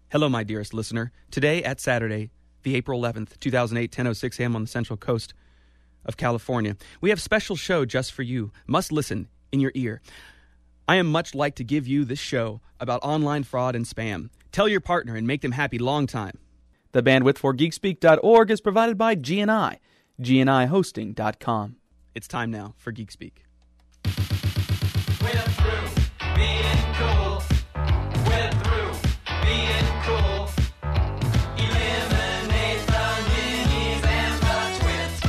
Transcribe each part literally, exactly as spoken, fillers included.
Hello, my dearest listener. Today at Saturday, the April eleventh, two thousand eight, ten oh six a.m. on the Central Coast of California, we have a special show just for you. Must listen in your ear. I am much like to give you this show about online fraud and spam. Tell your partner and make them happy long time. The bandwidth for geek speak dot org is provided by G N I, G N I hosting dot com. It's time now for Geek Speak. We're through being cool. We're through being cool. Eliminate the minis and the twits.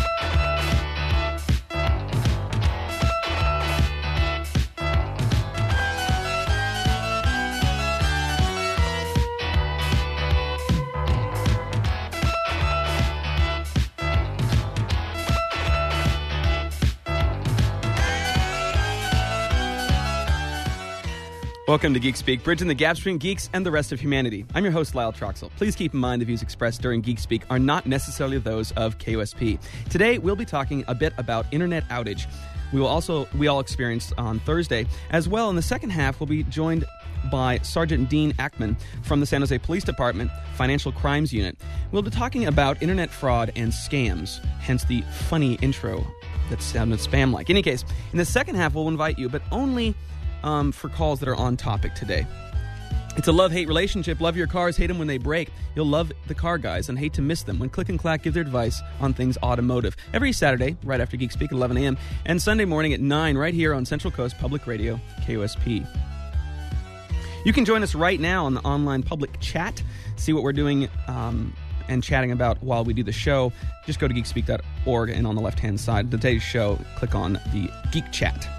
Welcome to Geek Speak, bridging the gap between geeks and the rest of humanity. I'm your host, Lyle Troxel. Please keep in mind the views expressed during Geek Speak are not necessarily those of K O S P. Today, we'll be talking a bit about internet outage. We will also, we all experienced on Thursday. As well, in the second half, we'll be joined by Sergeant Dean Ackman from the San Jose Police Department Financial Crimes Unit. We'll be talking about internet fraud and scams, hence the funny intro that sounded spam-like. In any case, in the second half, we'll invite you, but only Um, for calls that are on topic today. It's a love-hate relationship. Love your cars, hate them when they break. You'll love the car guys and hate to miss them when Click and Clack give their advice on things automotive. Every Saturday, right after Geek Speak at eleven a.m. and Sunday morning at nine right here on Central Coast Public Radio, K O S P. You can join us right now on the online public chat, see what we're doing um, and chatting about while we do the show. Just go to geek speak dot org and on the left-hand side of today's show, click on the Geek Chat.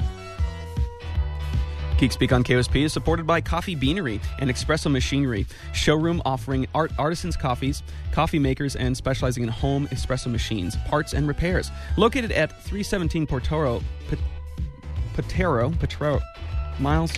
Geek Speak on K O S P is supported by Coffee Beanery and Espresso Machinery, showroom offering art artisans coffees, coffee makers, and specializing in home espresso machines, parts, and repairs. Located at three seventeen Portoro, P- Potero, Potero, Miles?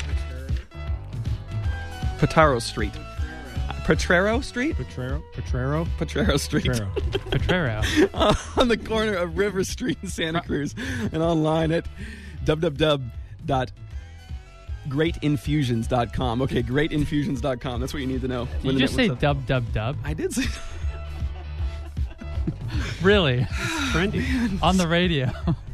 Potaro Street. Potrero Street? Potrero? Potrero? Potrero Street. Potrero. uh, on the corner of River Street in Santa Cruz. And online at w w w dot great infusions dot com. Okay, great infusions dot com. That's what you need to know. Did you just say dub dub dub? I did say Really? Trendy. Oh, On the radio.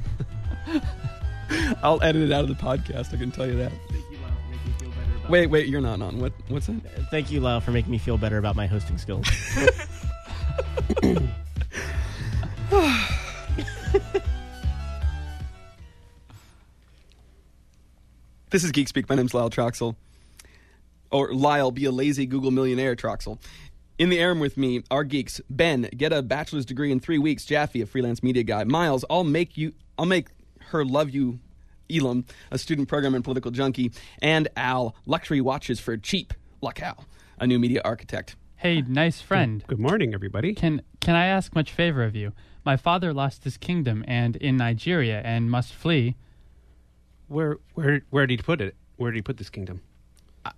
I'll edit it out of the podcast, I can tell you that. Thank you, Lyle, for making me feel better about Wait, wait, you're not on. What? What's that? Thank you, Lyle, for making me feel better about my hosting skills. This is Geek Speak. My name's Lyle Troxel. Or Lyle, be a lazy Google millionaire Troxel. In the air with me are geeks. Ben, get a bachelor's degree in three weeks. Jaffe, a freelance media guy. Miles, I'll make you, I'll make her love you. Elam, a student program and political junkie. And Al, luxury watches for cheap. Luck Al, a new media architect. Hey, nice friend. Good morning, everybody. Can can I ask much favor of you? My father lost his kingdom and in Nigeria and must flee. Where where where did he put it? Where did he put this kingdom? I,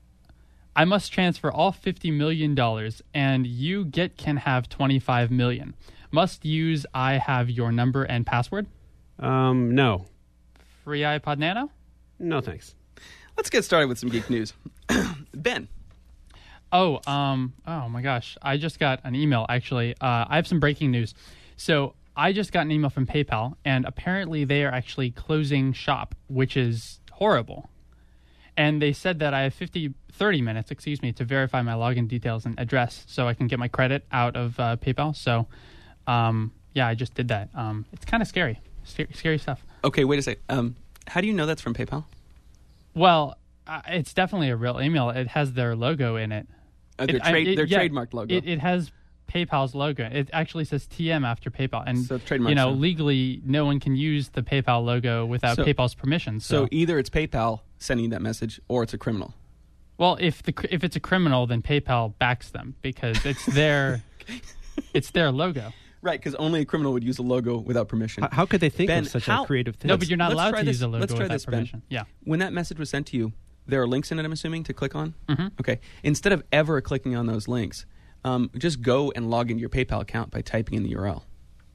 I must transfer all fifty million dollars, and you get can have twenty-five million. Must use I have your number and password? Um, no. Free iPod Nano? No, thanks. Let's get started with some geek news. Ben. Oh, um, oh my gosh. I just got an email, actually. Uh, I have some breaking news. So I just got an email from PayPal, and apparently they are actually closing shop, which is horrible. And they said that I have fifty, thirty minutes, excuse me, to verify my login details and address so I can get my credit out of uh, PayPal. So, um, yeah, I just did that. Um, it's kind of scary. Scary, scary stuff. Okay, wait a sec. Um, how do you know that's from PayPal? Well, uh, it's definitely a real email. It has their logo in it. Uh, their it, I- trade, it- their yeah, trademark logo. It, it has PayPal's logo. It actually says T M after PayPal. And, So trademark, you know, so- legally, no one can use the PayPal logo without So- PayPal's permission. So, so either it's PayPal sending you that message, or it's a criminal. well, if the cr- if it's a criminal, then PayPal backs them because it's their it's their logo. Right, because only a criminal would use a logo without permission. H- How could they think Ben, of such how- a creative thing? No, but you're not let's allowed try to this- use a logo let's try without this, Ben. permission. Yeah. When that message was sent to you, there are links in it, I'm assuming, to click on? Mhm. Okay. Instead of ever clicking on those links, um, just go and log into your PayPal account by typing in the U R L.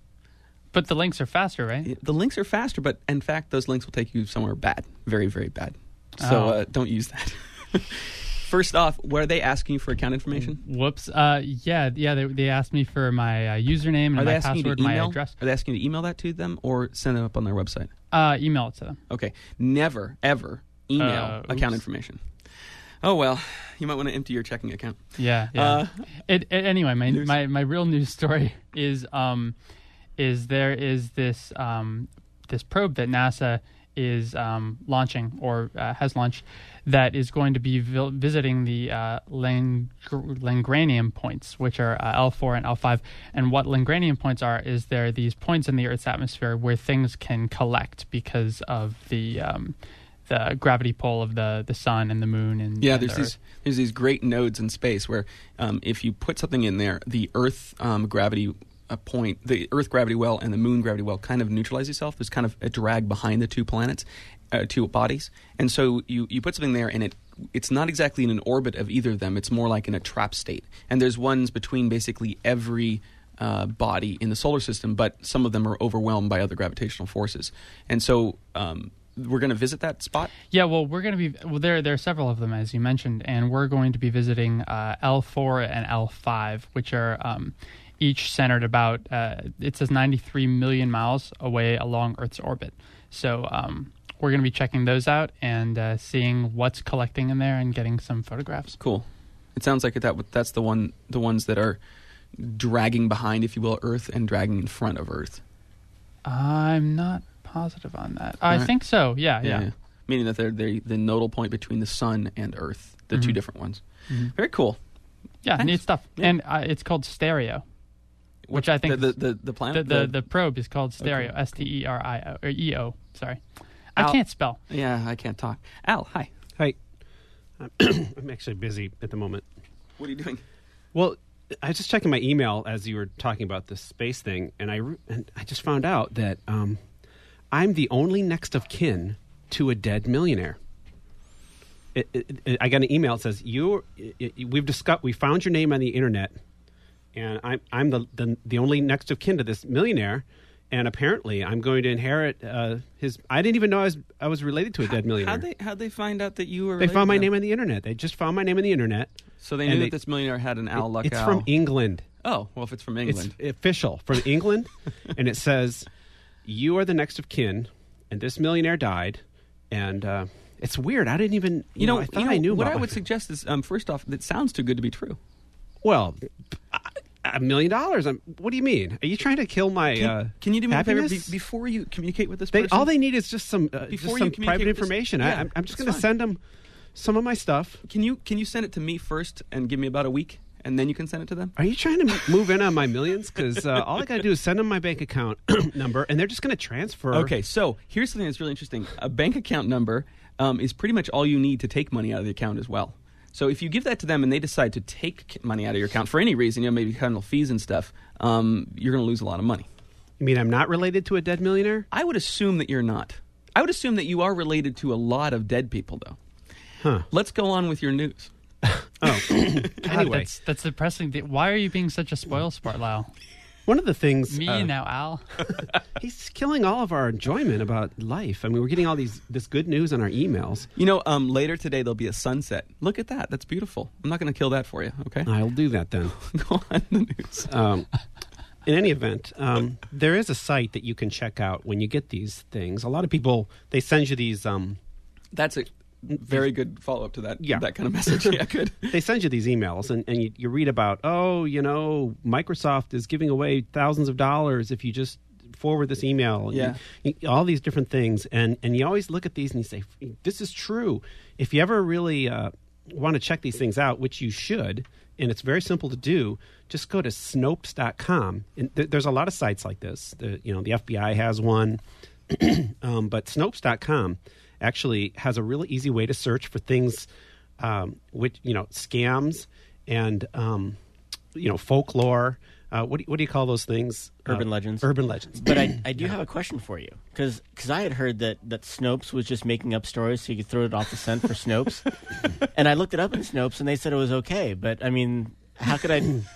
But the links are faster, right? The links are faster, but in fact, those links will take you somewhere bad. Very, very bad. So Oh. uh, don't use that. First off, were they asking you for account information? Whoops. Uh, yeah, yeah. They, they asked me for my uh, username and Are they my asking you password, to my email? address. Are they asking you to email that to them or send it up on their website? Uh, email it to them. Okay. Never, ever email Uh, account oops. information. Oh, well, you might want to empty your checking account. Yeah, yeah. Uh, it, it, anyway, my, news. my my real news story is um is there is this um this probe that NASA is um launching or uh, has launched that is going to be vil- visiting the uh, Lang- Lagrangian points, which are uh, L four and L five. And what Lagrangian points are is there are these points in the Earth's atmosphere where things can collect because of the um, the gravity pull of the, the sun and the moon and Yeah, and there's the these Earth. there's these great nodes in space where um, if you put something in there, the Earth um, gravity uh, point, the Earth gravity well and the Moon gravity well kind of neutralize itself. There's kind of a drag behind the two planets, uh, two bodies, and so you, you put something there and it it's not exactly in an orbit of either of them. It's more like in a trap state. And there's ones between basically every uh, body in the solar system, but some of them are overwhelmed by other gravitational forces, and so. Um, We're going to visit that spot? Yeah, well, we're going to be well. There, there are several of them, as you mentioned, and we're going to be visiting uh, L four and L five, which are um, each centered about. Uh, it says ninety-three million miles away along Earth's orbit. So um, we're going to be checking those out and uh, seeing what's collecting in there and getting some photographs. Cool. It sounds like that. That's the one. The ones that are dragging behind, if you will, Earth and dragging in front of Earth. I'm not positive on that. I Right. think so. Yeah, yeah. Meaning that they're, they're the nodal point between the sun and Earth, the two Mhm. different ones. Mhm. Very cool. Yeah, Thanks. neat stuff. Yeah. And uh, it's called Stereo, which I think the is- the, the, the the, planet. the the probe is called Stereo. Okay. S T E R I O or E O. Sorry, I Al- can't spell. yeah, I can't talk. Al, hi. Hi. I'm actually busy at the moment. What are you doing? Well, I was just checking my email as you were talking about this space thing, and I re- and I just found out that um, I'm the only next of kin to a dead millionaire. It, it, it, I got an email that says you we've discussed we found your name on the internet, and I'm I'm the, the the only next of kin to this millionaire, and apparently I'm going to inherit uh, his. I didn't even know I was I was related to a dead millionaire. How'd they how'd they find out that you were? They related found my to them? name on the internet. They just found my name on the internet. So they and knew they- that this millionaire had an Al Luck It's Al. from England. Oh, well, if it's from England. It's official from England, and it says, "You are the next of kin," and this millionaire died, and uh, it's weird. I didn't even, you, you know, know, I thought you know, I knew what about I would it. suggest is, um, first off, that sounds too good to be true. Well, a million dollars. I'm, what do you mean? Are you trying to kill my? Can, uh, can you do me a favor happiness? be, before you communicate with this They, person? all they need is just some, uh, Before just you some communicate private with this- information. yeah, I, I'm, I'm just it's going to fine. send them some of my stuff. Can you can you send it to me first and give me about a week, and then you can send it to them? Are you trying to m- move in on my millions? Because uh, all I got to do is send them my bank account number, and they're just going to transfer. Okay, so here's something that's really interesting. A bank account number um, is pretty much all you need to take money out of the account as well. So if you give that to them and they decide to take k- money out of your account for any reason, you know, maybe handle fees and stuff, um, you're going to lose a lot of money. You mean I'm not related to a dead millionaire? I would assume that you're not. I would assume that you are related to a lot of dead people, though. Huh. Let's go on with your news. Oh, God, anyway, that's that's depressing. Why are you being such a spoil sport, Lyle? one of the things Me uh, now, Al. he's killing all of our enjoyment about life. I mean, we're getting all these this good news on our emails. You know, um, later today there'll be a sunset. Look at that. That's beautiful. I'm not going to kill that for you, okay? I'll do that then. Go on the news. Um, in any event, um, there is a site that you can check out when you get these things. A lot of people they send you these. Um, That's a very good follow-up to that, Yeah. that kind of message. Yeah, good. they send you these emails, and, and you, you read about, oh, you know, Microsoft is giving away thousands of dollars if you just forward this email. and Yeah. you- you- all these different things, and and you always look at these and you say, this is true. If you ever really uh, want to check these things out, which you should, and it's very simple to do, just go to Snopes dot com. And th- there's a lot of sites like this. The, you know, the F B I has one, um, but Snopes dot com actually has a really easy way to search for things, um, which you know, scams and um, you know, folklore. Uh, what do you, what do you call those things? Urban Uh, legends. Urban legends. But I, I do have a question for you, because I had heard that, that Snopes was just making up stories so you could throw it off the scent for Snopes, and I looked it up in Snopes and they said it was okay. But I mean, how could I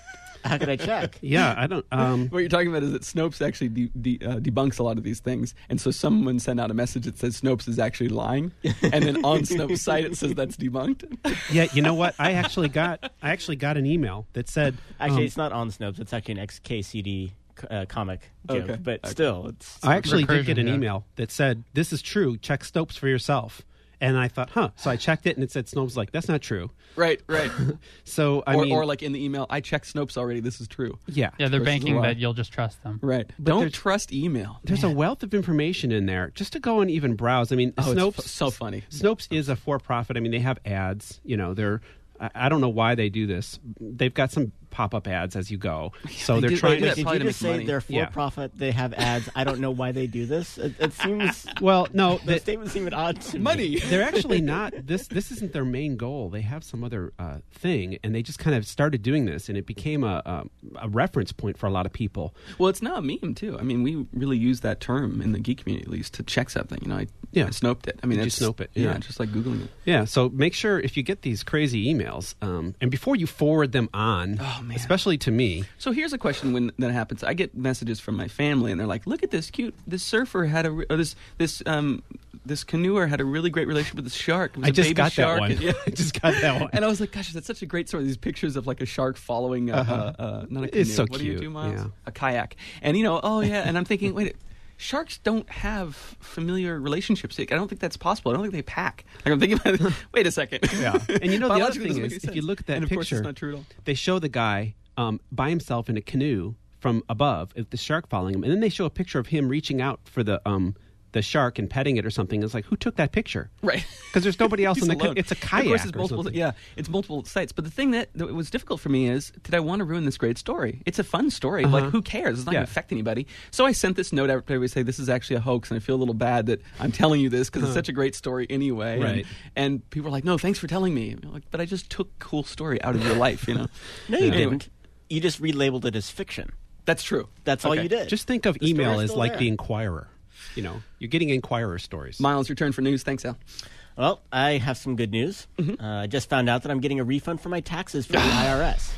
how could I check? Yeah, I don't. Um, What you're talking about is that Snopes actually de- de- uh, debunks a lot of these things, and so someone sent out a message that says Snopes is actually lying, and then on Snopes' site it says that's debunked. yeah, you know what? I actually got I actually got an email that said Actually, um, it's not on Snopes. It's actually an X K C D uh, comic joke. Okay. But Okay. still, it's I actually did Recursion, get an yeah. email that said, "This is true. Check Snopes for yourself." And I thought, huh. So I checked it, and it said Snopes like, that's not true. Right, right. So I or, mean, or like in the email, I checked Snopes already. This is true. yeah, Yeah, they're Versus banking lie. that you'll just trust them. Right. But Don't there's- trust email. there's a wealth of information in there just to go and even browse. I mean, Oh, it's Snopes f- so funny. Snopes is a for-profit. I mean, they have ads. You know, they're. I, I don't know why they do this. They've got some pop-up ads as you go. So they they're do- they trying do to. that Did probably you to just make say money. they're for Yeah. profit? They have ads. I don't know why they do this. It, it seems Well, no, the they, statement seemed odd to me. Money. they're actually not. This this isn't their main goal. They have some other uh, thing, and they just kind of started doing this, and it became a, a a reference point for a lot of people. Well, it's now a meme too. I mean, we really use that term in the geek community at least to check something. You know, I, Yeah. I snoped it. I mean, Did you it's, snope it? Yeah, Yeah. just like googling it. Yeah, so make sure if you get these crazy emails, um, and before you forward them on, Oh, man. especially to me, So here's a question when that happens. I get messages from my family, and they're like, "Look at this cute. This surfer had a re- or this this um this canoeer had a really great relationship with this shark. It was I a just baby got shark." that one. And, yeah. I just got that one. And I was like, "Gosh, that's such a great story." These pictures of like a shark following a, Uh-huh. uh, uh, not a canoe. It's so what do you cute, do, Miles? yeah. A kayak. And you know, oh yeah. And I'm thinking, wait. Sharks don't have familiar relationships. I don't think that's possible. I don't think they pack. Like I'm thinking about it. Wait a second. Yeah. And you know, the other Biologically, it thing doesn't make is, any if you sense. look at that and of course, picture, it's not true at all. they show the guy um, by himself in a canoe from above, with the shark following him, and then they show a picture of him reaching out for the um, the shark and petting it or something. It's like, who took that picture? Right. Because there's nobody else He's in the. alone. Ca- it's a Of kayak. course, it's or multiple. something. Yeah, it's multiple sites. But the thing that, that was difficult for me is, did I want to ruin this great story? It's a fun story. Like, who cares? It's not Yeah. going to affect anybody. So I sent this note out to everybody, say this is actually a hoax, and I feel a little bad that I'm telling you this because it's such a great story anyway. Right. And, and people were like, "No, thanks for telling me." I'm like, but I just took cool story out of your life, you know. No, you Anyway, didn't. You just relabeled it as fiction. That's true. That's all Okay. you did. Just think of The email story's as still like there. the Inquirer. You know, you're getting Inquirer stories. Miles, your turn for news. Thanks, Al. Well, I have some good news. Mm-hmm. Uh, I just found out that I'm getting a refund for my taxes from the I R S.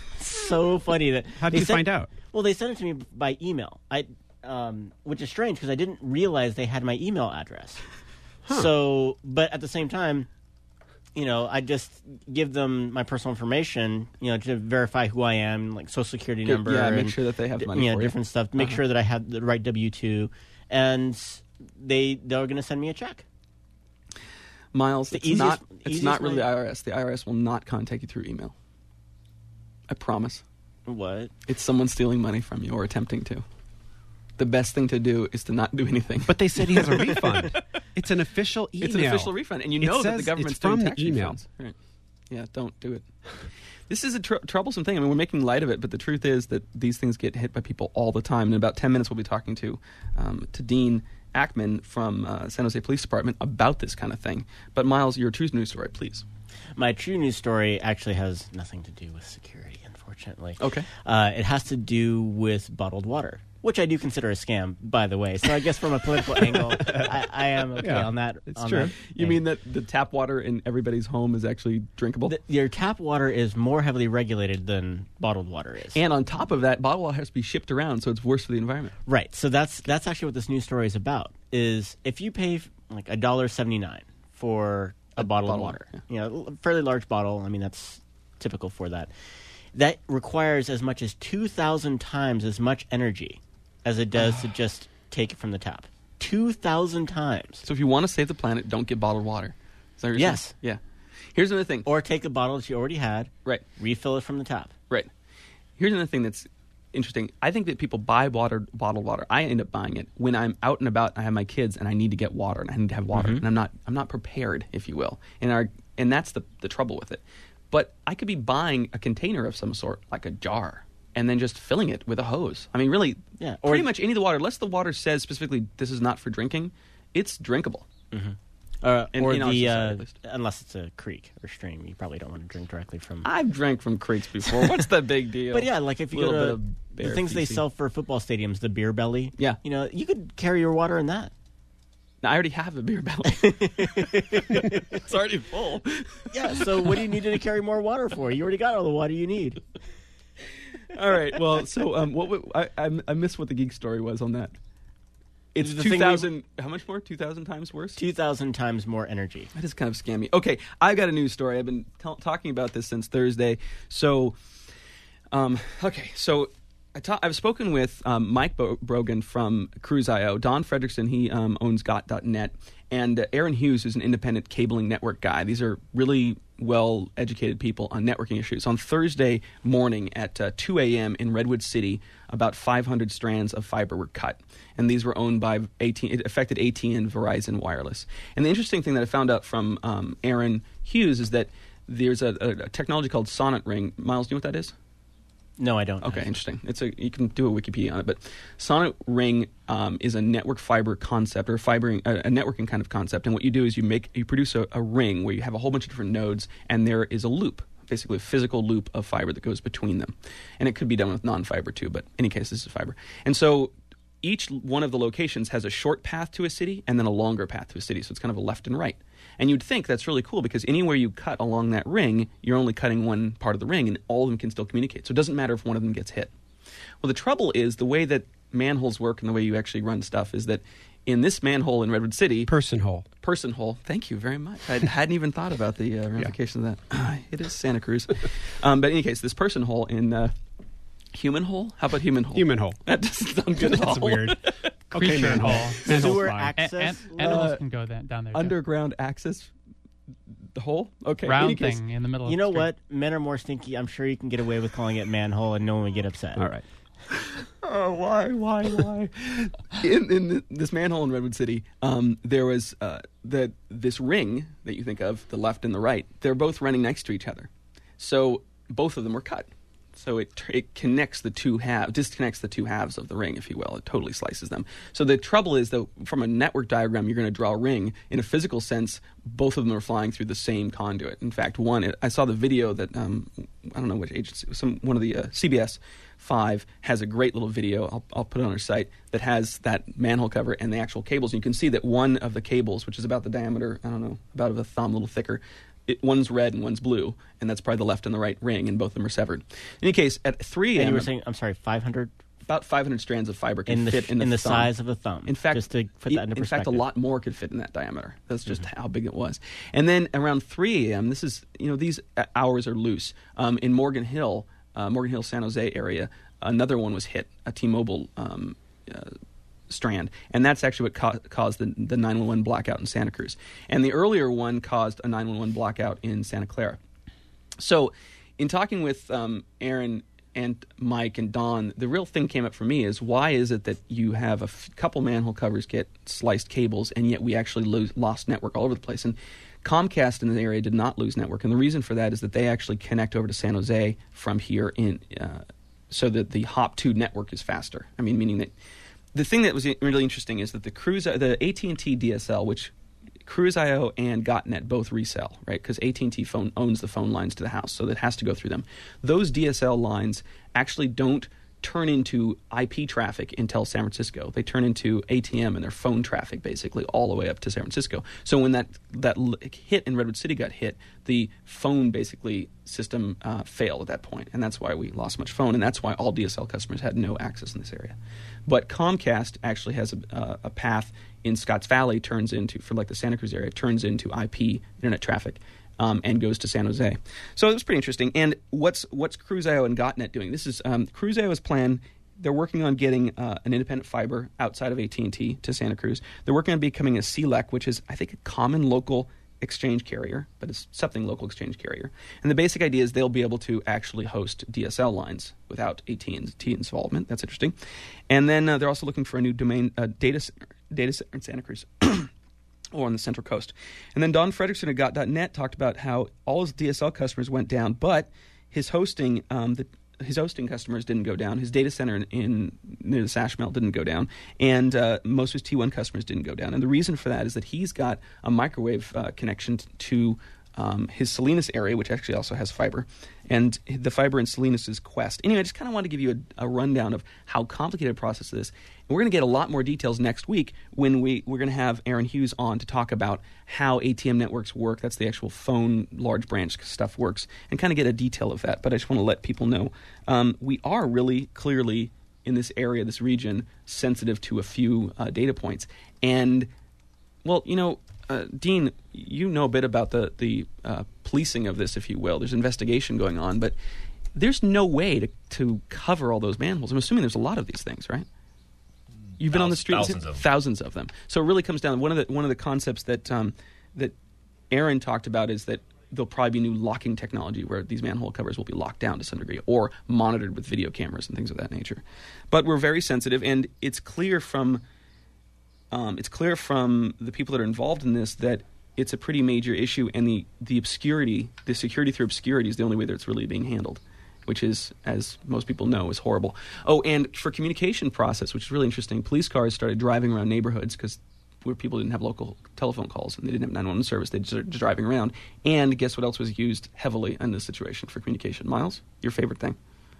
So funny that. How'd they you sent- find out? Well, they sent it to me by email. I, um, which is strange because I didn't realize they had my email address. So, but at the same time, you know, I just give them my personal information, you know, to verify who I am, like social security Good, number. yeah, make and, sure that they have the money you know, for you. different stuff. Make sure that I have the right W two, and they they're going to send me a check. Miles, The it's easiest- not. It's easiest not really way- the I R S. The I R S will not contact you through email. I promise. What? It's someone stealing money from you or attempting to. The best thing to do is to not do anything. But they said he has a refund. It's an official email. it's an official refund, and you It know that the says government's it's from doing the tax email. refunds. Right. Yeah, don't do it. This is a tr- troublesome thing. I mean, we're making light of it, but the truth is that these things get hit by people all the time. In about ten minutes, we'll be talking to um, to Dean Ackman from uh, San Jose Police Department about this kind of thing. But Miles, your true news story, please. My true news story actually has nothing to do with security, unfortunately. Okay. Uh, it has to do with bottled water, which I do consider a scam, by the way. So I guess from a political angle, I, I am okay Yeah, on that. it's on true. that You thing. mean that the tap water in everybody's home is actually drinkable? The- your tap water is more heavily regulated than bottled water is. And on top of that, bottled water has to be shipped around, so it's worse for the environment. Right. So that's that's actually what this news story is about. Is if you pay f- like a dollar seventy nine for a, bottle, bottle of of water, water, you know, a fairly large bottle. I mean, that's typical for that. That requires as much as two thousand times as much energy as it does to just take it from the tap. Two thousand times. So if you want to save the planet, don't get bottled water. Is that what you're Yes. saying? Yeah. Here's another thing. Or take the bottle that you already had, Right. refill it from the tap. Right. Here's another thing that's interesting. I think that people buy water, bottled water. I end up buying it when I'm out and about. I have my kids, and I need to get water, and I need to have water, and I'm not. I'm not prepared, if you will. And our and that's the the trouble with it. But I could be buying a container of some sort, like a jar, and then just filling it with a hose. I mean, really, Yeah, or- pretty much any of the water, unless the water says specifically this is not for drinking, it's drinkable. Uh, In- or in our the society, uh, at least. unless it's a creek or stream, you probably don't want to drink directly from. I've drank from creeks before. What's the big deal? But yeah, like if you Little go bit to of the bear things they feces. sell for football stadiums, the beer belly. Yeah. you know, you could carry your water in that. Now, I already have a beer belly. It's already full. Yeah. So what do you need to carry more water for? You already got all the water you need. All right. Well, so um, what w- I, I I missed what the geek story was on that. It's The thing we- two thousand. How much more? Two thousand times worse. two thousand times more energy. That is kind of scammy. Okay, I've got a news story. I've been t- talking about this since Thursday. So, um, okay, so I ta- I've spoken with um, Mike Bo- Brogan from Cruise dot I O, Don Fredrickson, he um, owns Got dot net, and uh, Aaron Hughes, who's an independent cabling network guy. These are really well-educated people on networking issues. On Thursday morning at uh, two a.m. in Redwood City, about five hundred strands of fiber were cut. And these were owned by A T and T. It affected A T and T and Verizon Wireless. And the interesting thing that I found out from um, Aaron Hughes is that there's a, a, a technology called Sonnet Ring. Miles, do you know what that is? No, I don't. Okay, interesting. It's a you can do a Wikipedia on it, but Sonnet Ring um, is a network fiber concept or fibering a, a networking kind of concept. And what you do is you make you produce a, a ring where you have a whole bunch of different nodes, and there is a loop, basically a physical loop of fiber that goes between them. And it could be done with non-fiber too, but in any case, this is fiber. And so each one of the locations has a short path to a city and then a longer path to a city. So it's kind of a left and right. And you'd think that's really cool because anywhere you cut along that ring, you're only cutting one part of the ring and all of them can still communicate. So it doesn't matter if one of them gets hit. Well, the trouble is the way that manholes work and the way you actually run stuff is that in this manhole in Redwood City... Person hole. Person hole. Thank you very much. I hadn't even thought about the uh, ramifications of that. It is Santa Cruz. um, but in any case, this person hole in... Uh, Human hole? How about human hole? Human hole. That doesn't sound good at all. That's weird. Creature okay, manhole. hole. Manhole's Sewer fine. access. And, and, list? animals Uh, can go that, down there. too. Underground access the hole? Okay. in any Round case- thing in the middle of You the know street. what? Men are more stinky. I'm sure you can get away with calling it manhole and no one would get upset. All right. Oh, why, why, why? in in the, this manhole in Redwood City, um, there was uh, the this ring that you think of, the left and the right. They're both running next to each other, so both of them were cut. So it it connects the two halves, disconnects the two halves of the ring, if you will. It totally slices them. So the trouble is that from a network diagram, you're going to draw a ring. In a physical sense, both of them are flying through the same conduit. In fact, one, it, I saw the video that, um, I don't know which agency, some one of the uh, C B S five has a great little video, I'll, I'll put it on our site, that has that manhole cover and the actual cables. And you can see that one of the cables, which is about the diameter, I don't know, about of a thumb, a little thicker, It, one's red and one's blue, and that's probably the left and the right ring, and both of them are severed. In any case, at three a.m., And you were saying, I'm sorry, five hundred about five hundred strands of fiber can in the, fit in the, in the thumb. size of a thumb. In fact, just to put e- that into in fact, perspective. a lot more could fit in that diameter. That's just how big it was. And then around three a.m., this is, you know, these uh, hours are loose. Um, in Morgan Hill, uh, Morgan Hill, San Jose area, another one was hit, a T-Mobile um, uh, strand, and that's actually what ca- caused the, the nine one one blackout in Santa Cruz. And the earlier one caused a nine one one blackout in Santa Clara. So in talking with um, Aaron and Mike and Don, the real thing came up for me is why is it that you have a f- couple manhole covers get sliced cables, and yet we actually lose, lost network all over the place? And Comcast in the area did not lose network, and the reason for that is that they actually connect over to San Jose from here in, uh, so that the Hop two network is faster. I mean, meaning that the thing that was really interesting is that the Cruise, the A T and T D S L, which Cruise dot I O and Got dot net both resell, right? Because A T and T phone owns the phone lines to the house, so that has to go through them. Those D S L lines actually don't turn into I P traffic until San Francisco. They turn into A T M and their phone traffic, basically, all the way up to San Francisco. So when that that l- hit in Redwood City got hit, the phone basically system uh, failed at that point, and that's why we lost much phone, and that's why all D S L customers had no access in this area. But Comcast actually has a, uh, a path in Scotts Valley, turns into, for like the Santa Cruz area, turns into I P internet traffic. Um, and goes to San Jose. So it was pretty interesting. And what's what's Cruise dot I O and Got dot net doing? This is um, Cruise dot I O's plan. They're working on getting uh, an independent fiber outside of A T and T to Santa Cruz. They're working on becoming a C L E C, which is, I think, a common local exchange carrier, but it's something local exchange carrier. And the basic idea is they'll be able to actually host D S L lines without A T and T involvement. That's interesting. And then uh, they're also looking for a new domain uh, data center, data center in Santa Cruz. Or on the Central Coast. And then Don Fredrickson at Got dot net talked about how all his D S L customers went down, but his hosting, um, the, his hosting customers didn't go down. His data center in, in near the Sash Mill didn't go down, and uh, most of his T one customers didn't go down. And the reason for that is that he's got a microwave uh, connection to um, his Salinas area, which actually also has fiber, and the fiber in Salinas is Quest. Anyway, I just kind of wanted to give you a, a rundown of how complicated a process it is. We're going to get a lot more details next week when we, we're going to have Aaron Hughes on to talk about how A T M networks work. That's the actual phone large branch stuff works, and kind of get a detail of that. But I just want to let people know um, we are really clearly in this area, this region, sensitive to a few uh, data points. And, well, you know, uh, Dean, you know a bit about the, the uh, policing of this, if you will. There's investigation going on, but there's no way to, to cover all those manholes. I'm assuming there's a lot of these things, right? You've been on the street, Thousands of them. thousands of them. So it really comes down. One of the one of the concepts that um, that Aaron talked about is that there'll probably be new locking technology where these manhole covers will be locked down to some degree or monitored with video cameras and things of that nature. But we're very sensitive, and it's clear from um, it's clear from the people that are involved in this that it's a pretty major issue, and the the obscurity, the security through obscurity, is the only way that it's really being handled, which is, as most people know, is horrible. Oh, and for communication process, which is really interesting, police cars started driving around neighborhoods because where people didn't have local telephone calls and they didn't have nine one one service. They just started driving around. And guess what else was used heavily in this situation for communication? Miles, your favorite thing?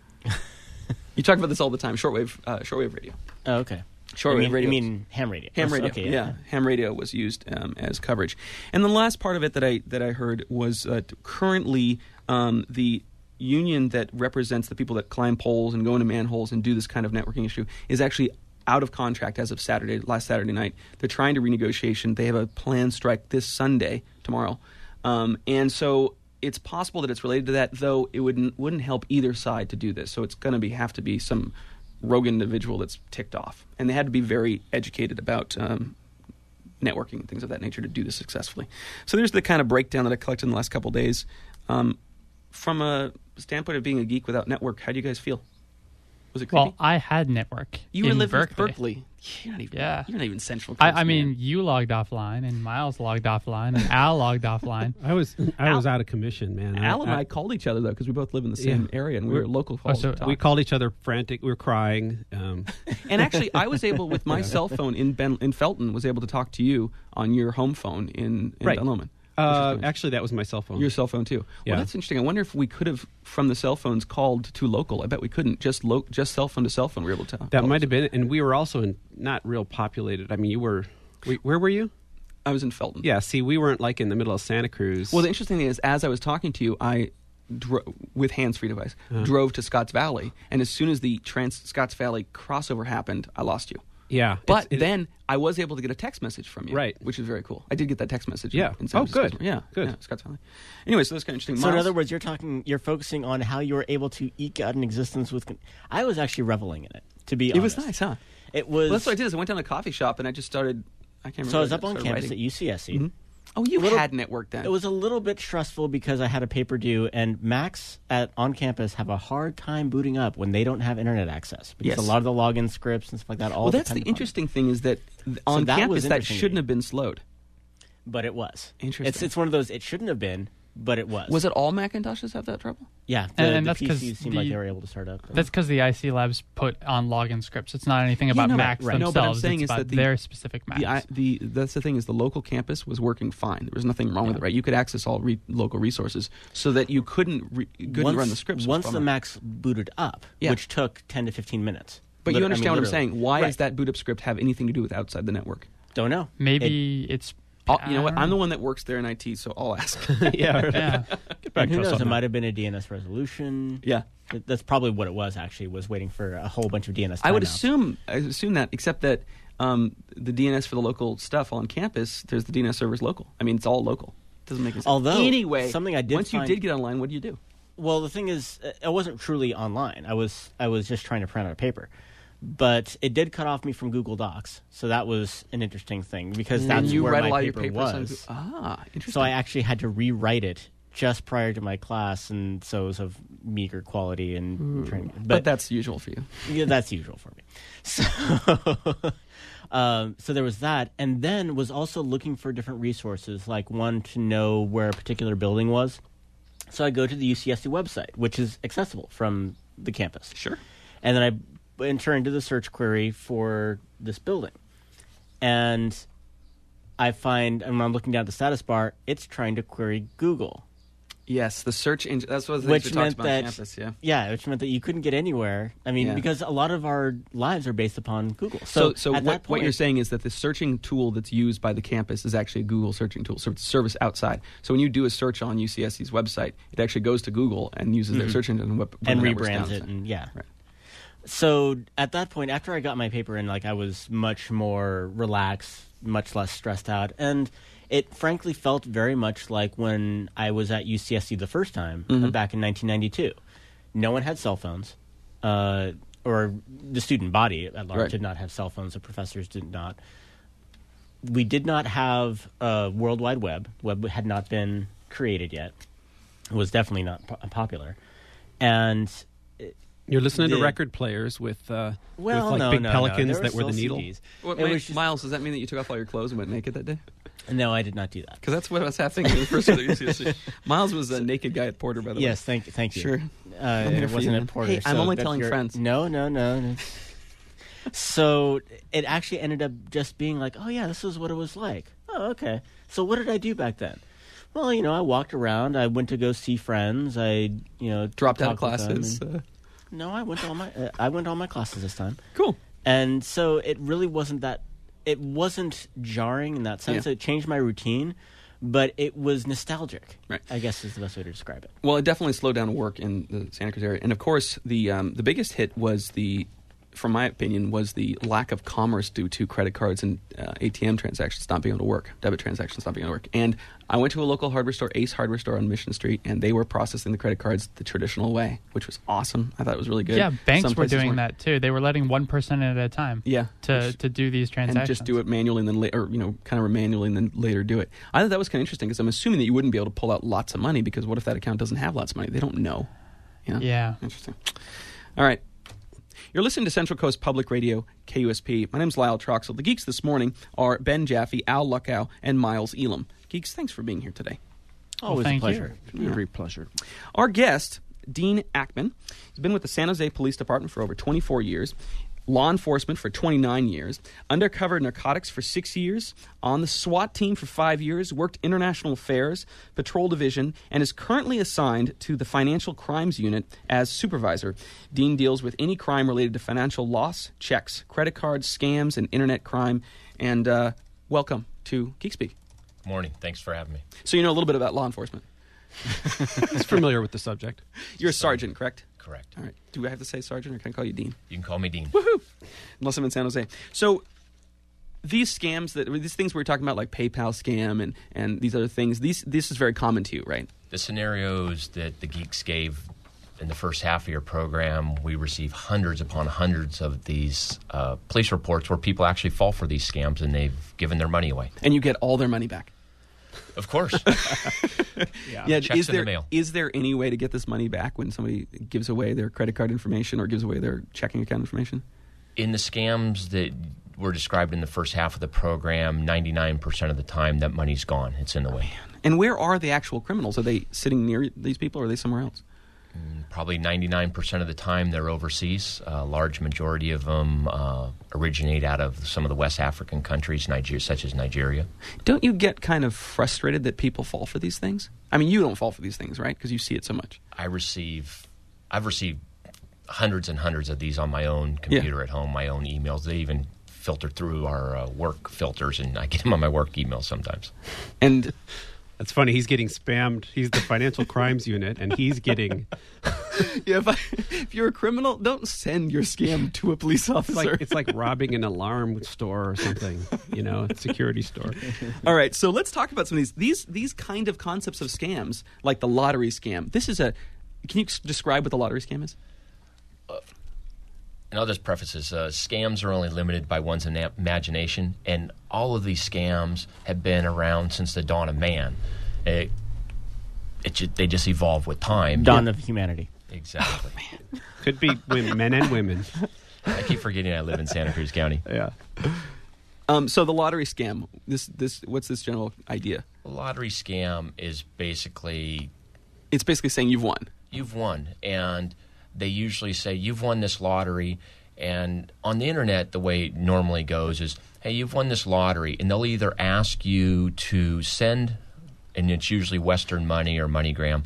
You talk about this all the time, shortwave uh, shortwave radio. Oh, okay. Shortwave you mean, radio. You mean ham radio? Ham Oh, radio, okay, yeah. Ham radio was used um, as coverage. And the last part of it that I that I heard was uh, currently um, the union that represents the people that climb poles and go into manholes and do this kind of networking issue is actually out of contract as of Saturday, last Saturday night. They're trying to renegotiation. They have a planned strike this Sunday, tomorrow. Um, and so it's possible that it's related to that, though it wouldn't wouldn't help either side to do this. So it's going to be have to be some rogue individual that's ticked off. And they had to be very educated about um, networking and things of that nature to do this successfully. So there's the kind of breakdown that I collected in the last couple of days. Um, from a standpoint of being a geek without network, how do you guys feel? Was it creepy? Well, I had network. you were in living Berkeley. in Berkeley. You're not even, Yeah. you're not even central. I, Coast, I mean, man. you logged offline, and Miles logged offline, and Al logged offline. I was I Al- was out of commission, man. Al and I called each other, though, because we both live in the same Yeah. area, and we We're- were local Oh, calls. so to talk. we called each other frantic. We were crying. Um, And actually, I was able, with my cell phone in Ben, in Felton, was able to talk to you on your home phone in, in Right. Ben Lomond. uh, Which is nice. actually, that was my cell phone. Your cell phone, too. Yeah. Well, that's interesting. I wonder if we could have, from the cell phones, called to local. I bet we couldn't. Just lo- just cell phone to cell phone, we were able to talk. That might have been, and we were also in not real populated. I mean, you were. We, where were you? I was in Felton. Yeah. See, we weren't like in the middle of Santa Cruz. Well, the interesting thing is, as I was talking to you, I, dro- with hands-free device, Uh-huh. drove to Scotts Valley, and as soon as the Trans Scotts Valley crossover happened, I lost you. yeah. But it's- it- then I was able to get a text message from you, Right. Which is very cool. I did get that text message. Yeah. In San Oh, Francisco. good. Yeah, Good. yeah, Scotts Valley. Anyway, so that's kind of interesting. So in Miles? other words, you're talking, you're focusing on how you were able to eke out an existence with. Con- I was actually reveling in it. To be it honest, was nice, huh? It was. Well, that's what I did. Is I went down to a coffee shop and I just started. I can't remember. So I was I up on started campus writing. at U C S C. Mhm. Oh, you A little- had network then. It was a little bit stressful because I had a paper due, and Macs at on campus have a hard time booting up when they don't have internet access because Yes. a lot of the login scripts and stuff like that. All well, that's the depend upon it. interesting thing is that th- on that campus was that interesting to shouldn't me. have been slowed. But it was. Interesting. It's it's one of those. It shouldn't have been, but it was. Was it all Macintoshes have that trouble? Yeah, the, And- and the that's 'cause P Cs seemed like the- they were able to start up. That's because the I C Labs put on login scripts. It's not anything about no, Macs right. No, themselves. but I'm saying it's is about that the- their specific Macs. The, I, the that's the thing is the local campus was working fine. There was nothing wrong with it, right? You could access all re- local resources so that you couldn't re- couldn't once, run the scripts. Once was a the bummer. Macs booted up, Yeah. which took ten to fifteen minutes. But Lit- you I mean, understand what I'm literally. saying? Why Right. does that boot up script have anything to do with outside the network? Don't know. Maybe it's. I'll, you know what? I I'm the don't one that works there in I T, so I'll ask. yeah. know. Yeah. Get back And who to us knows? on It that. might have been a D N S resolution. yeah. Th- That's probably what it was. Actually, was waiting for a whole bunch of D N S. I would timeouts. assume I would assume that, except that um, the D N S for the local stuff on campus, there's the D N S servers local. I mean, it's all local. Doesn't make any sense. Although, anyway, something I did once you find- did get online, what do you do? Well, the thing is, uh, I wasn't truly online. I was I was just trying to print out a paper, but it did cut off me from Google Docs. So that was an interesting thing because that's and you where read my a lot of your paper papers on was. Goo- ah, interesting. So I actually had to rewrite it just prior to my class, and so it was of meager quality and training. but, But, that's usual for you. yeah, that's usual for me. So, um, so there was that, and then was also looking for different resources, like one to know where a particular building was. So I go to the U C S C website, which is accessible from the campus. Sure. And then I enter into the search query for this building. And I find, and when I'm looking down at the status bar, it's trying to query Google. Yes, the search engine. That's what the Which things we talked meant about on that- campus. Yeah. Yeah, which meant that you couldn't get anywhere. I mean, Yeah. because a lot of our lives are based upon Google. So, So, so at what, that point, what you're saying is that the searching tool that's used by the campus is actually a Google searching tool, so it's a service outside. So when you do a search on U C S C's website, it actually goes to Google and uses their search engine and, web, and when that works rebrands down. it, and yeah. Right. So at that point, after I got my paper in, like I was much more relaxed, much less stressed out, and it frankly felt very much like when I was at U C S C the first time uh, back in nineteen ninety-two. No one had cell phones, uh, or the student body at large Right. did not have cell phones. The professors did not. We did not have a World Wide Web. Web had not been created yet. It was definitely not po- popular, and. You're listening The- to record players with uh, Well, with like no, big no, no. pelicans There that were the still needle. C Ds. What, It Ma- was just- Miles, does that mean that you took off all your clothes and went naked that day? No, I did not do that. Because that's what was happening in the first year of U C S C. Miles was a naked guy at Porter, by the Yes, way. thank you. Thank you. Sure. Uh, here it for wasn't you, at man. Porter. Hey, I'm so only that's telling your- friends. No, no, no. no. So it actually ended up just being like, oh yeah, this is what it was like. Oh, okay. So what did I do back then? Well, you know, I walked around. I went to go see friends. I, you know, Dropped out of talked with them, classes. and- Uh, No, I went to all my. Uh, I went to all my classes this time. cool. And so it really wasn't that. It wasn't jarring in that sense. Yeah. It changed my routine, but it was nostalgic. Right. I guess is the best way to describe it. Well, it definitely slowed down work in the Santa Cruz area, and of course, the um, the biggest hit was the, from my opinion, was the lack of commerce due to credit cards and uh, A T M transactions not being able to work, debit transactions not being able to work. And I went to a local hardware store, Ace Hardware Store on Mission Street, and they were processing the credit cards the traditional way, which was awesome. I thought it was really good. Yeah, banks Some were places doing weren't. that too. They were letting one person at a time. Yeah, To which- to do these transactions. and just do it manually and then later, you know, kind of manually and then later do it. I thought that was kind of interesting because I'm assuming that you wouldn't be able to pull out lots of money because what if that account doesn't have lots of money? They don't know. You know? Yeah. Interesting. All right. You're listening to Central Coast Public Radio, K U S P. My name's Lyle Troxel. The Geeks this morning are Ben Jaffe, Al Luckow, and Miles Elam. Geeks, thanks for being here today. Always a thank you. pleasure. A great pleasure. Our guest, Dean Ackman, has been with the San Jose Police Department for over twenty-four years, law enforcement for twenty-nine years, undercover narcotics for six years, on the SWAT team for five years, worked international affairs, patrol division, and is currently assigned to the financial crimes unit as supervisor. Dean deals with any crime related to financial loss, checks, credit cards, scams, and internet crime. And uh, welcome to GeekSpeak. Morning. Thanks for having me. So you know a little bit about law enforcement. He's familiar with the subject. You're a sergeant, correct? Correct. All right. Do I have to say sergeant or can I call you Dean? You can call me Dean. Woohoo! Unless I'm in San Jose. So these scams, that these things we were talking about, like PayPal scam and, and these other things, these this is very common to you, right? The scenarios that the Geeks gave in the first half of your program, we receive hundreds upon hundreds of these uh, police reports where people actually fall for these scams and they've given their money away. And you get all their money back. Of course. Yeah. Checks is in the there mail. is there any way to get this money back when somebody gives away their credit card information or gives away their checking account information? In the scams that were described in the first half of the program, ninety-nine percent of the time that money's gone. It's in the way. And where are the actual criminals? Are they sitting near these people or are they somewhere else? Probably ninety-nine percent of the time they're overseas. A large majority of them uh, originate out of some of the West African countries, Nigeria, such as Nigeria. Don't you get kind of frustrated that people fall for these things? I mean, you don't fall for these things, right? Because you see it so much. I receive, I've received hundreds and hundreds of these on my own computer at home, my own emails. They even filter through our uh, work filters, and I get them on my work email sometimes. And That's funny. He's getting spammed. He's the financial crimes unit, and he's getting yeah, if, I, if you're a criminal, don't send your scam to a police it's officer. like it's like robbing an alarm store or something. You know, a security store. All right, so let's talk about some of these these these kind of concepts of scams, like the lottery scam. This is a. Can you s- describe what the lottery scam is? And I'll just preface this, uh, scams are only limited by one's ina- imagination, and all of these scams have been around since the dawn of man. It, it ju- they just evolve with time. Dawn of humanity. Exactly. Could be women, men and women. I keep forgetting I live in Santa Cruz County. Yeah. Um, so the lottery scam. This this what's this general idea? A lottery scam is basically It's basically saying you've won. you've won, and they usually say you've won this lottery, and on the internet the way it normally goes is, hey, you've won this lottery, and they'll either ask you to send and it's usually Western Money or MoneyGram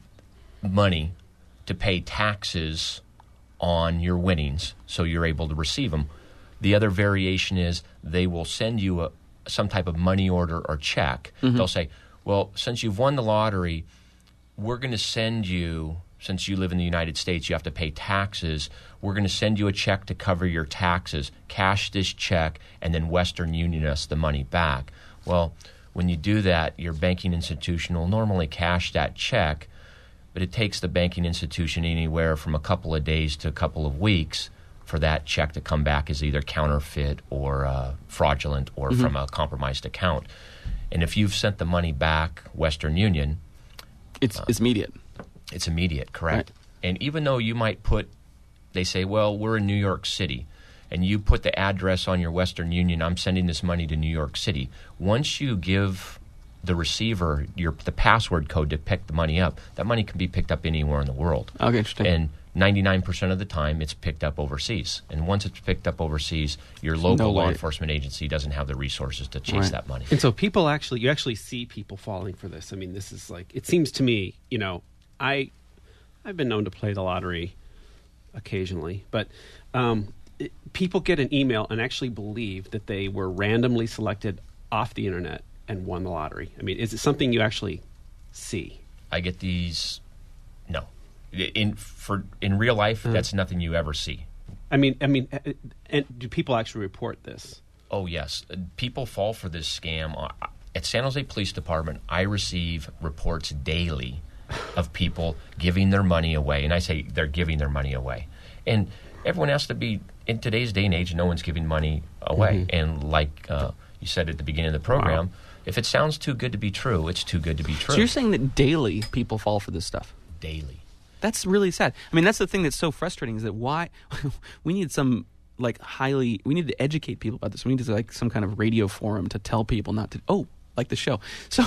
money to pay taxes on your winnings, so you're able to receive them. The other variation is they will send you a, some type of money order or check. Mm-hmm. They'll say, well, since you've won the lottery, we're going to send you, since you live in the United States, you have to pay taxes. We're going to send you a check to cover your taxes. Cash this check, and then Western Union us the money back. Well, when you do that, your banking institution will normally cash that check, but it takes the banking institution anywhere from a couple of days to a couple of weeks for that check to come back as either counterfeit or uh, fraudulent or Mm-hmm. from a compromised account. And if you've sent the money back, Western Union, It's it's immediate. it's immediate, correct? Right. And even though you might put, they say, well, we're in New York City, and you put the address on your Western Union, I'm sending this money to New York City. Once you give the receiver your the password code to pick the money up, that money can be picked up anywhere in the world. Okay, interesting. And ninety-nine percent of the time, it's picked up overseas. And once it's picked up overseas, your local No law way. enforcement agency doesn't have the resources to chase Right. that money. And so people actually, you actually see people falling for this. I mean, this is like, it seems to me, you know, I, I've been known to play the lottery occasionally, but um, it, people get an email and actually believe that they were randomly selected off the internet and won the lottery. I mean, is it something you actually see? I get these, no. In for in real life, Uh-huh. that's nothing you ever see. I mean, I mean, uh, and do people actually report this? Oh, yes. Uh, People fall for this scam. Uh, At San Jose Police Department, I receive reports daily of people giving their money away. And I say they're giving their money away. And everyone has to be, in today's day and age, no one's giving money away. And like uh, you said at the beginning of the program, Wow. if it sounds too good to be true, it's too good to be true. So you're saying that daily people fall for this stuff? Daily. That's really sad. I mean, that's the thing that's so frustrating is that why we need some like highly we need to educate people about this. We need to like some kind of radio forum to tell people not to. Oh, like the show. So,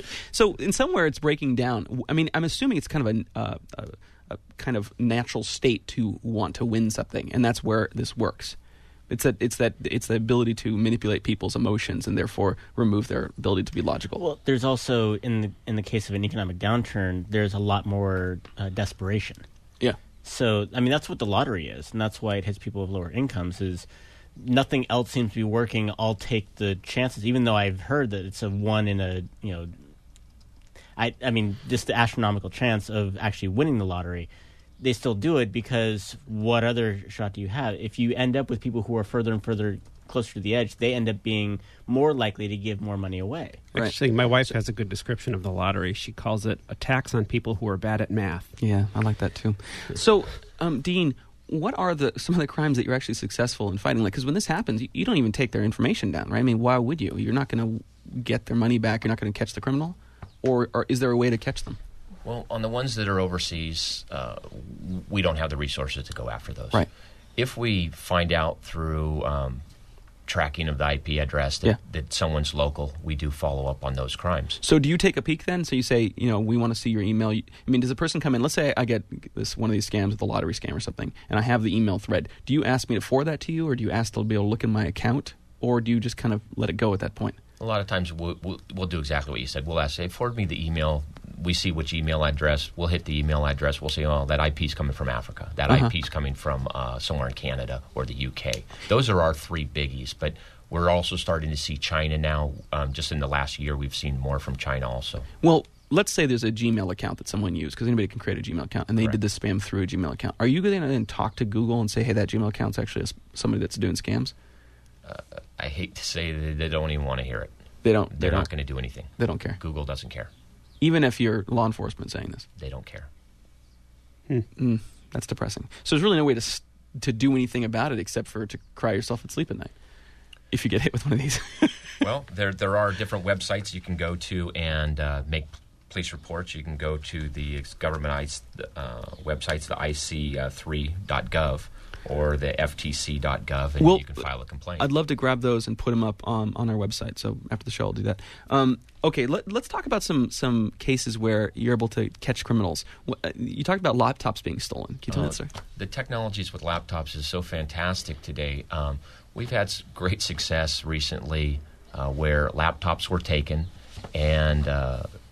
so in somewhere it's breaking down. I mean, I'm assuming it's kind of a, uh, a, a kind of natural state to want to win something, and that's where this works. It's that it's that it's the ability to manipulate people's emotions and therefore remove their ability to be logical. Well, there's also in the in the case of an economic downturn, there's a lot more uh, desperation. yeah. So, I mean, that's what the lottery is, and that's why it hits people with lower incomes. Is nothing else seems to be working. I'll take the chances, even though I've heard that it's a one in a you know. I I mean, just the astronomical chance of actually winning the lottery. They still do it because what other shot do you have? If you end up with people who are further and further closer to the edge, they end up being more likely to give more money away. Right. Actually, my wife has a good description of the lottery. She calls it a tax on people who are bad at math. Yeah, I like that too. So, um, Dean, what are the some of the crimes that you're actually successful in fighting? Like, because when this happens, you, you don't even take their information down, right? I mean, why would you? You're not going to get their money back. You're not going to catch the criminal, or, or is there a way to catch them? Well, on the ones that are overseas, uh, we don't have the resources to go after those. Right. If we find out through um, tracking of the I P address that, Yeah. that someone's local, we do follow up on those crimes. So, do you take a peek then? So you say, you know, we want to see your email. I mean, does a person come in? Let's say I get this one of these scams, the lottery scam or something, and I have the email thread. Do you ask me to forward that to you, or do you ask to be able to look in my account, or do you just kind of let it go at that point? A lot of times we'll, we'll, we'll do exactly what you said. We'll ask, say, forward me the email. We see which email address. We'll hit the email address. We'll say, oh, that I P's coming from Africa. That Uh-huh. I P's coming from uh, somewhere in Canada or the U K. Those are our three biggies. But we're also starting to see China now. Um, just in the last year, we've seen more from China also. Well, let's say there's a Gmail account that someone used, because anybody can create a Gmail account, and they Correct. did this spam through a Gmail account. Are you going to then talk to Google and say, hey, that Gmail account's actually a s- somebody that's doing scams? I hate to say that they don't even want to hear it. They don't. They're they not don't, going to do anything. They don't care. Google doesn't care. Even if you're law enforcement saying this. They don't care. Mm, that's depressing. So there's really no way to s- to do anything about it except for to cry yourself at sleep at night if you get hit with one of these. Well, there there are different websites you can go to and uh, make p- police reports. You can go to the government uh, websites, the I C three dot gov or the F T C dot gov, and Well, you can file a complaint. I'd love to grab those and put them up um, on our website. So after the show, I'll do that. Um, okay, let, let's talk about some some cases where you're able to catch criminals. Wh- uh, You talked about laptops being stolen. Can you tell me Uh, that story? The technologies with laptops is so fantastic today. Um, we've had s- great success recently uh, where laptops were taken and uh,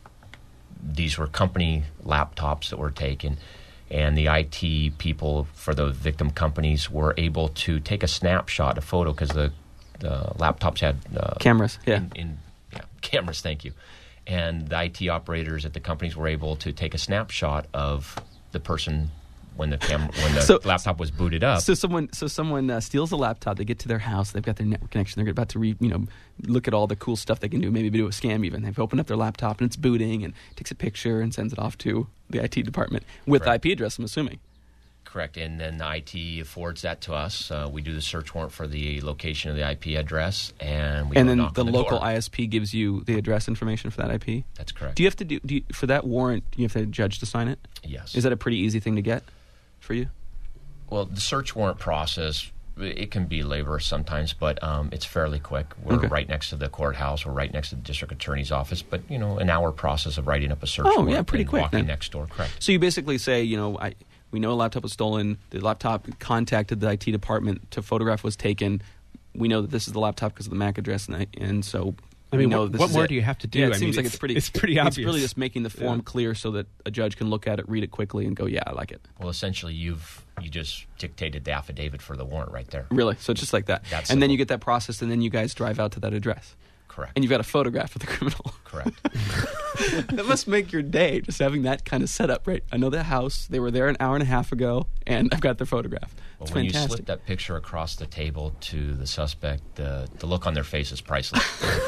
these were company laptops that were taken, and the I T people for the victim companies were able to take a snapshot, a photo, because the, the laptops had uh, Cameras, yeah. in, in, yeah, cameras. Thank you. And the I T operators at the companies were able to take a snapshot of the person when the cam- when the So- laptop was booted up. So someone, so someone uh, steals a laptop. They get to their house. They've got their network connection. They're about to, re, you know, look at all the cool stuff they can do. Maybe do a scam. Even they've opened up their laptop and it's booting and takes a picture and sends it off to the I T department with Correct. I P address. I'm assuming. Correct, and then the I T forwards that to us. Uh, we do the search warrant for the location of the I P address, and we And go then knock the on the local door. I S P gives you the address information for that I P. That's correct. Do you have to do, do you, for that warrant? Do you have to judge to sign it? Yes. Is that a pretty easy thing to get for you? Well, the search warrant process, it can be laborious sometimes, but um, it's fairly quick. We're Okay. right next to the courthouse. We're right next to the district attorney's office. But, you know, an hour process of writing up a search Oh, warrant yeah, pretty and quick walking then. next door. Correct. So you basically say, you know, I we know a laptop was stolen. The laptop contacted the I T department. To photograph was taken. We know that this is the laptop because of the M A C address, and, I, and so I we mean, know what, this what is more it. do you have to do? Yeah, it I seems mean, like it's pretty. It's pretty obvious. It's really just making the form Yeah. clear so that a judge can look at it, read it quickly, and go, "Yeah, I like it." Well, essentially, you've you just dictated the affidavit for the warrant right there. Really, so it's just like that. That's and then simple. you get that process, and then you guys drive out to that address, Correct. and you've got a photograph of the criminal. Correct. That must make your day, just having that kind of setup, right? I know the house. They were there an hour and a half ago, and I've got their photograph. Well, It's when you fantastic. slip that picture across the table to the suspect, the, the look on their face is priceless.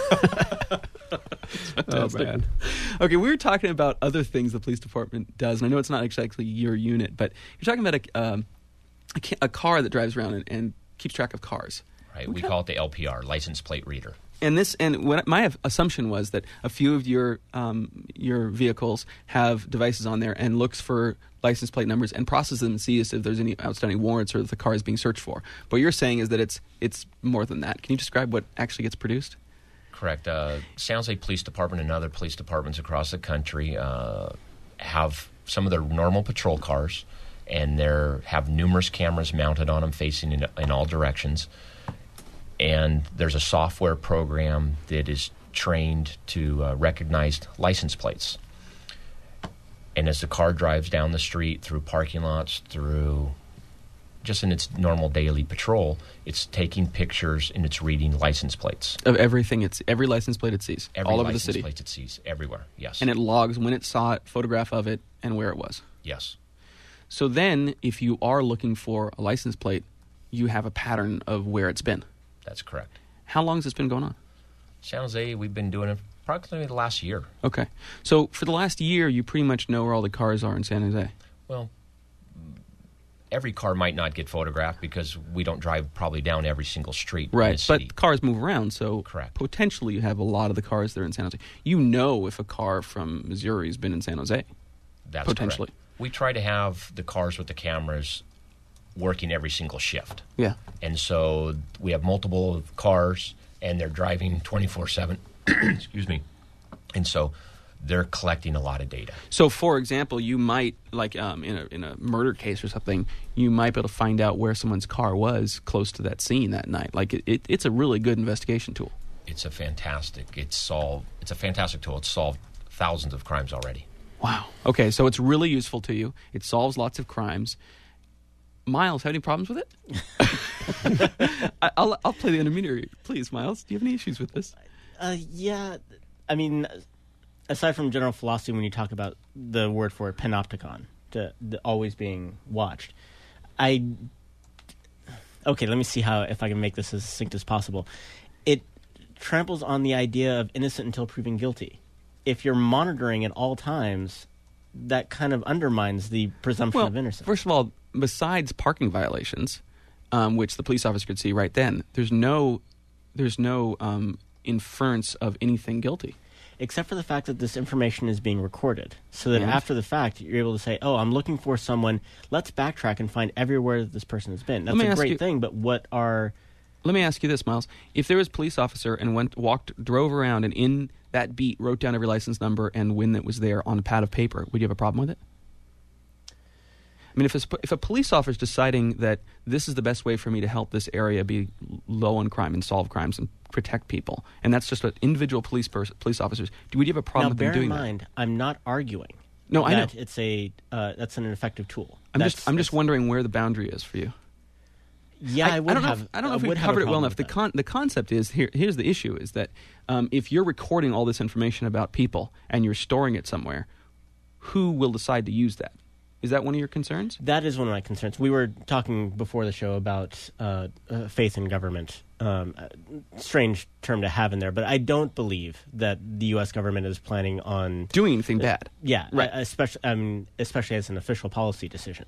Oh, man. Okay, we were talking about other things the police department does, and I know it's not exactly your unit, but you're talking about a, um, a, ca- a car that drives around and, and keeps track of cars. Right? We call it the L P R, license plate reader. And this, and what my assumption was that a few of your um, your vehicles have devices on there and looks for license plate numbers and processes them and sees if there's any outstanding warrants or if the car is being searched for. But what you're saying is that it's it's more than that. Can you describe what actually gets produced? Correct. Uh, San Jose Police Department and other police departments across the country uh, have some of their normal patrol cars, and they have numerous cameras mounted on them facing in, in all directions. And there's a software program that is trained to uh, recognize license plates. And as the car drives down the street, through parking lots, through just in its normal daily patrol, it's taking pictures and it's reading license plates. Of everything, it's every license plate it sees Every all over the license city, plate it sees everywhere. Yes. and it logs when it saw it, photograph of it, and where it was. yes. So then, if you are looking for a license plate, you have a pattern of where it's been. That's correct. How long has this been going on? San Jose, we've been doing it approximately the last year. Okay. So for the last year, you pretty much know where all the cars are in San Jose. Well, every car might not get photographed because we don't drive probably down every single street in the Right. city. But cars move around, so Correct. potentially you have a lot of the cars that are in San Jose. You know if a car from Missouri has been in San Jose. That's potentially. correct. We try to have the cars with the cameras working every single shift. Yeah. And so we have multiple cars, and they're driving twenty-four seven. Excuse me. And so they're collecting a lot of data. So, for example, you might, like um, in, a, in a murder case or something, you might be able to find out where someone's car was close to that scene that night. Like, it, it, it's a really good investigation tool. It's a fantastic. It's solved. It's a fantastic tool. It's solved thousands of crimes already. Wow. Okay, so it's really useful to you. It solves lots of crimes. Miles, have any problems with it? I, I'll, I'll play the intermediary. Please, Miles, do you have any issues with this? Uh, yeah, I mean, aside from general philosophy, when you talk about the word for it, panopticon, the, the always being watched, I okay. Let me see how if I can make this as succinct as possible. It tramples on the idea of innocent until proven guilty. If you're monitoring at all times, that kind of undermines the presumption Well, of innocence. first of all, besides parking violations, um, which the police officer could see right then, there's no, there's no um, inference of anything guilty. Except for the fact that this information is being recorded, so that Yes. after the fact, you're able to say, oh, I'm looking for someone, let's backtrack and find everywhere that this person has been. That's me a ask great you- thing, but what are... Let me ask you this, Miles: if there was a police officer and went, walked, drove around, and in that beat wrote down every license number and when that was there on a pad of paper, would you have a problem with it? I mean, if a, sp- if a police officer is deciding that this is the best way for me to help this area be low on crime and solve crimes and protect people, and that's just what individual police pers- police officers. Do we have a problem Now, with bear them doing in that? mind, I'm not arguing. No, I know. that it's a uh, that's an effective tool. I'm That's- just I'm just that's- wondering where the boundary is for you. Yeah, I, would don't know have. if, I don't know if would we've have a covered it well problem enough. with The that. con- the concept is here. Here's the issue: is that um, if you're recording all this information about people and you're storing it somewhere, who will decide to use that? Is that one of your concerns? That is one of my concerns. We were talking before the show about uh, uh, faith in government. Um, uh, strange term to have in there, but I don't believe that the U S government is planning on Doing anything bad? Yeah, Right. uh, especially I mean, especially as an official policy decision.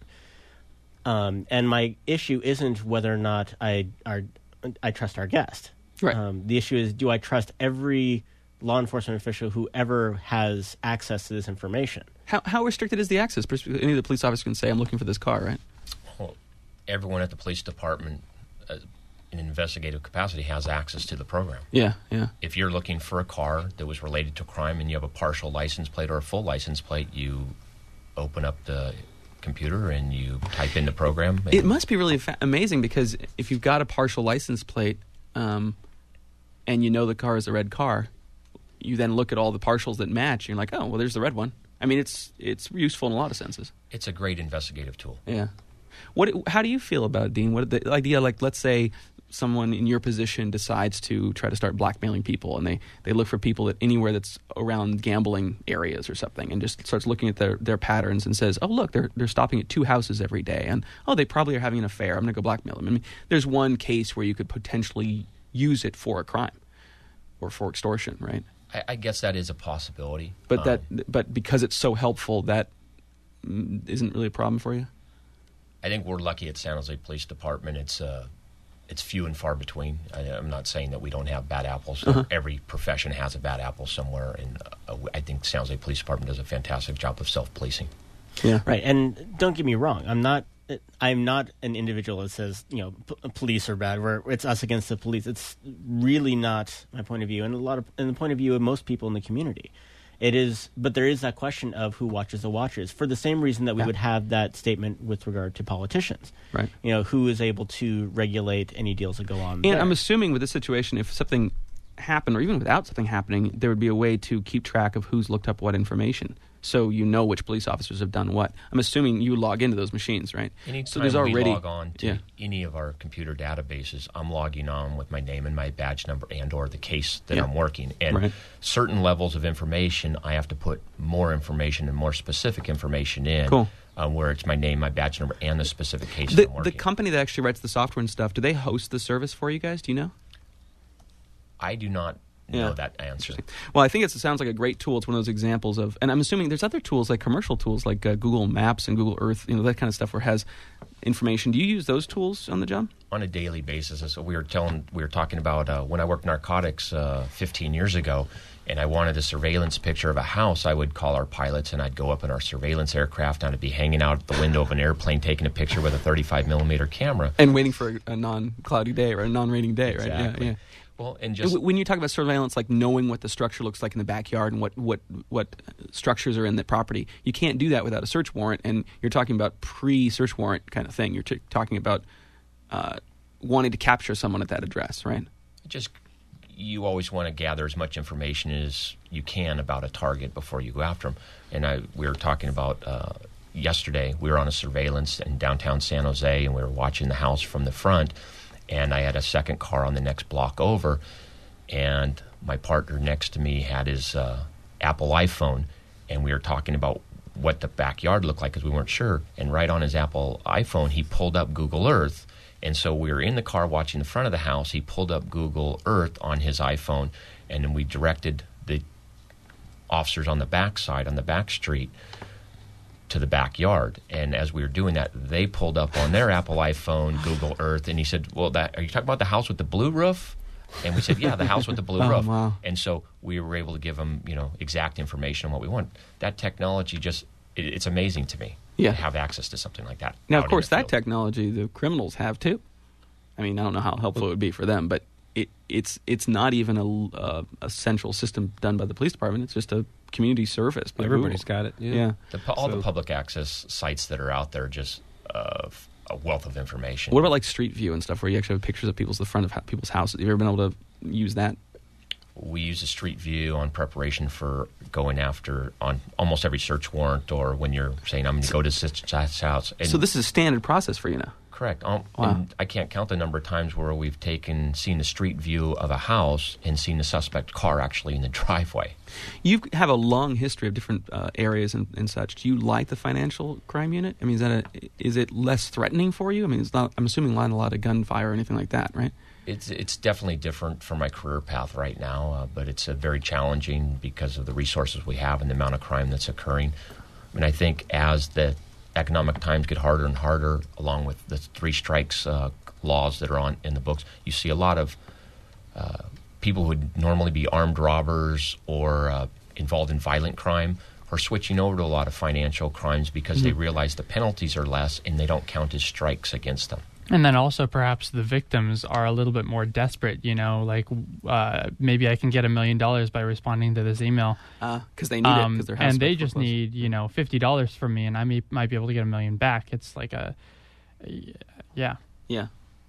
Um, and my issue isn't whether or not I are I trust our guest. Right. Um, the issue is, do I trust every law enforcement official who ever has access to this information? How how restricted is the access? Any of the police officers can say, "I'm looking for this car," right? Well, everyone at the police department, uh, in investigative capacity, has access to the program. Yeah, yeah. If you're looking for a car that was related to crime and you have a partial license plate or a full license plate, you open up the computer and you type in the program. and- It must be really fa- amazing because if you've got a partial license plate, um, and you know the car is a red car, you then look at all the partials that match. And you're like, oh, well, there's the red one. I mean, it's it's useful in a lot of senses. It's a great investigative tool. Yeah. What? How do you feel about it, Dean? What the idea? Like, let's say someone in your position decides to try to start blackmailing people, and they, they look for people at anywhere that's around gambling areas or something, and just starts looking at their, their patterns and says, oh, look, they're they're stopping at two houses every day, and oh, they probably are having an affair. I'm going to go blackmail them. I mean, there's one case where you could potentially use it for a crime or for extortion, right? I, I guess that is a possibility. But Um, that but because it's so helpful, that mm, isn't really a problem for you. I think we're lucky at San Jose Police Department. It's uh, it's few and far between. I, I'm not saying that we don't have bad apples. Uh-huh. Every profession has a bad apple somewhere, and uh, I think San Jose Police Department does a fantastic job of self-policing. Yeah. Right, and don't get me wrong. I'm not. I'm not an individual that says, you know, p- police are bad. Where it's us against the police. It's really not my point of view, and a lot of, and the point of view of most people in the community. It is, but there is that question of who watches the watchers. For the same reason that we Yeah. would have that statement with regard to politicians. Right. You know, who is able to regulate any deals that go on. And there. I'm assuming with this situation, if something happened, or even without something happening, there would be a way to keep track of who's looked up what information, so you know which police officers have done what. I'm assuming you log into those machines, right? Anytime so there's already we log on to yeah. any of our computer databases, I'm logging on with my name and my badge number and or the case that Yeah. I'm working. And Right. certain levels of information, I have to put more information and more specific information in. Cool. Um, where it's my name, my badge number, and the specific case The, that I'm the working. company that actually writes the software and stuff, do they host the service for you guys? Do you know? I do not Yeah. know that answer. Well, I think it's, it sounds like a great tool. It's one of those examples of, and I'm assuming there's other tools like commercial tools like uh, Google Maps and Google Earth, you know, that kind of stuff where it has information. Do you use those tools on the job? On a daily basis. So we were telling, we were talking about uh, when I worked narcotics uh, fifteen years ago, and I wanted a surveillance picture of a house. I would call our pilots, and I'd go up in our surveillance aircraft, and I'd be hanging out at the window of an airplane taking a picture with a thirty-five millimeter camera. And waiting for a, a non-cloudy day or a non-raining day, right? Exactly. Yeah, yeah. Well, and And just w- when you talk about surveillance, like knowing what the structure looks like in the backyard and what, what, what structures are in the property, you can't do that without a search warrant. And you're talking about pre-search warrant kind of thing. You're t- talking about uh, wanting to capture someone at that address, right? just you always want to gather as much information as you can about a target before you go after them. And I, we were talking about uh, yesterday. We were on a surveillance in downtown San Jose, and we were watching the house from the front. And I had a second car on the next block over, and my partner next to me had his uh, Apple iPhone, and we were talking about what the backyard looked like because we weren't sure. And right on his Apple iPhone, he pulled up Google Earth. And so we were in the car watching the front of the house. He pulled up Google Earth on his iPhone, and then we directed the officers on the back side, on the back street, to the backyard. And as we were doing that, they pulled up on their Apple iPhone Google Earth, and he said, well, that, are you talking about the house with the blue roof? And we said, yeah, the house with the blue Oh, roof. wow. And so we were able to give them, you know, exact information on what we want. That technology just, it, it's amazing to me Yeah. to have access to something like that. Now, out of in course, the that field. technology the criminals have too. I mean, I don't know how helpful it would be for them, but it, it's it's not even a, uh, a central system done by the police department. It's just a community service. By Everybody's Google. got it. Yeah. Yeah. The, pu- all So- the public access sites that are out there, just uh, f- a wealth of information. What about like Street View and stuff, where you actually have pictures of people's the front of ho- people's houses? Have you ever been able to use that? We use a street view on preparation for going after on almost every search warrant, or when you're saying I'm going to go to such such house. And So this is a standard process for you now. correct. Um, Wow. and I can't count the number of times where we've taken seen the street view of a house and seen the suspect car actually in the driveway. You have a long history of different uh, areas and, and such. Do you like the financial crime unit? I mean, is that a, is it less threatening for you? I mean, it's not. I'm assuming not a lot of gunfire or anything like that, right? It's it's definitely different from my career path right now, uh, but it's uh, very challenging because of the resources we have and the amount of crime that's occurring. I mean, I think as the economic times get harder and harder, along with the three strikes uh, laws that are on in the books, you see a lot of uh, people who would normally be armed robbers or uh, involved in violent crime are switching over to a lot of financial crimes because they realize the penalties are less and they don't count as strikes against them. And then also perhaps the victims are a little bit more desperate, you know, like uh, maybe I can get a million dollars by responding to this email. Because they need it. Um, Because their house and they was just foreclosed. need, you know, fifty dollars from me, and I may, might be able to get a million back. It's like a, yeah. Yeah.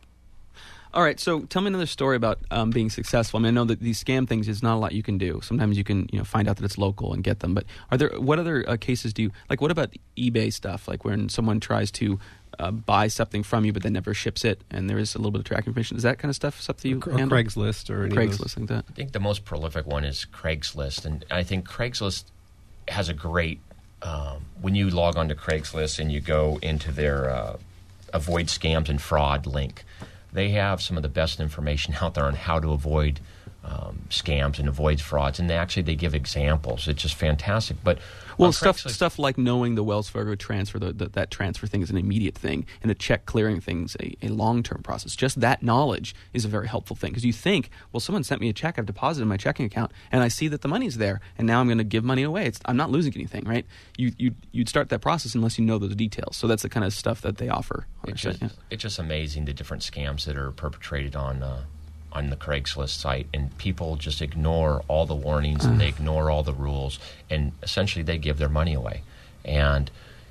All right. So tell me another story about um, being successful. I mean, I know that these scam things is not a lot you can do. Sometimes you can, you know, find out that it's local and get them. But are there what other uh, cases do you like? What about eBay stuff? Like when someone tries to uh, buy something from you, but then never ships it, and there is a little bit of tracking information. Is that kind of stuff stuff that you or handle? Craigslist or any of those. Craigslist like that. I think the most prolific one is Craigslist, and I think Craigslist has a great. Um, when you log on to Craigslist and you go into their uh, avoid scams and fraud link, they have some of the best information out there on how to avoid um, scams and avoid frauds, and they actually they give examples. It's just fantastic. But Well, on stuff Craigslist- stuff like knowing the Wells Fargo transfer, the, the, that transfer thing is an immediate thing, and the check clearing thing's a, a long-term process. Just that knowledge is a very helpful thing because you think, well, someone sent me a check, I've deposited in my checking account, and I see that the money's there, and now I'm going to give money away. It's, I'm not losing anything, right? You, you, you'd start that process unless you know those details. So that's the kind of stuff that they offer. on It's their just, site, yeah. it's just amazing the different scams that are perpetrated on uh, on the Craigslist site, and people just ignore all the warnings and they ignore all the rules, and essentially they give their money away. And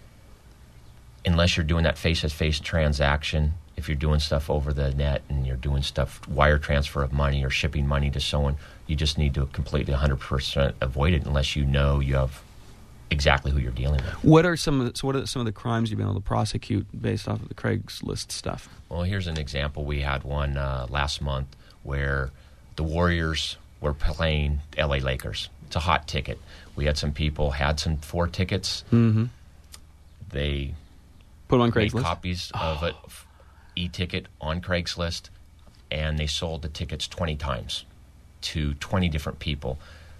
unless you're doing that face-to-face transaction, if you're doing stuff over the net and you're doing stuff, wire transfer of money or shipping money to someone, you just need to completely one hundred percent avoid it unless you know you have exactly who you're dealing with. What are some of the, so what are some of the crimes you've been able to prosecute based off of the Craigslist stuff? Well, here's an example. We had one uh, last month where the Warriors were playing L A Lakers. It's a hot ticket. We had some people had some four tickets. Mm-hmm. They Put them on made Craigslist. copies of an e-ticket on Craigslist, and they sold the tickets twenty times to twenty different people.